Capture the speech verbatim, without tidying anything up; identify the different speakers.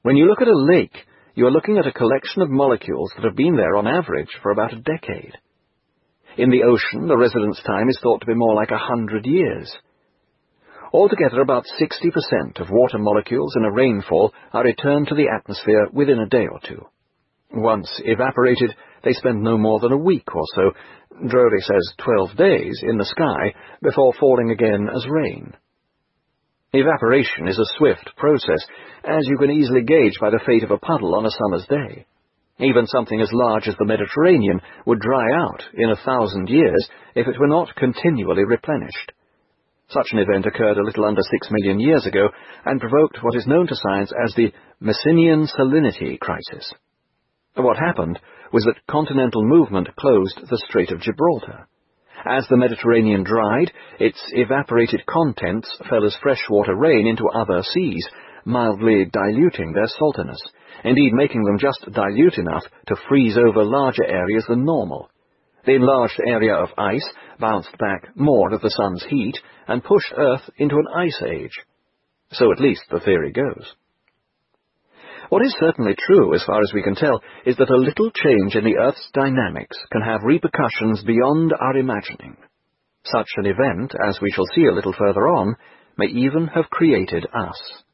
Speaker 1: When you look at a lake, you are looking at a collection of molecules that have been there on average for about a decade. In the ocean, the residence time is thought to be more like a hundred years. Altogether, about sixty percent of water molecules in a rainfall are returned to the atmosphere within a day or two. Once evaporated, they spend no more than a week or so, Drowley says twelve days, in the sky before falling again as rain. Evaporation is a swift process, as you can easily gauge by the fate of a puddle on a summer's day. Even something as large as the Mediterranean would dry out in a thousand years if it were not continually replenished. Such an event occurred a little under six million years ago and provoked what is known to science as the Messinian salinity crisis. What happened was that continental movement closed the Strait of Gibraltar. As the Mediterranean dried, its evaporated contents fell as freshwater rain into other seas, mildly diluting their saltiness, indeed making them just dilute enough to freeze over larger areas than normal. The enlarged area of ice bounced back more of the sun's heat and pushed Earth into an ice age. So at least the theory goes. What is certainly true, as far as we can tell, is that a little change in the Earth's dynamics can have repercussions beyond our imagining. Such an event, as we shall see a little further on, may even have created us.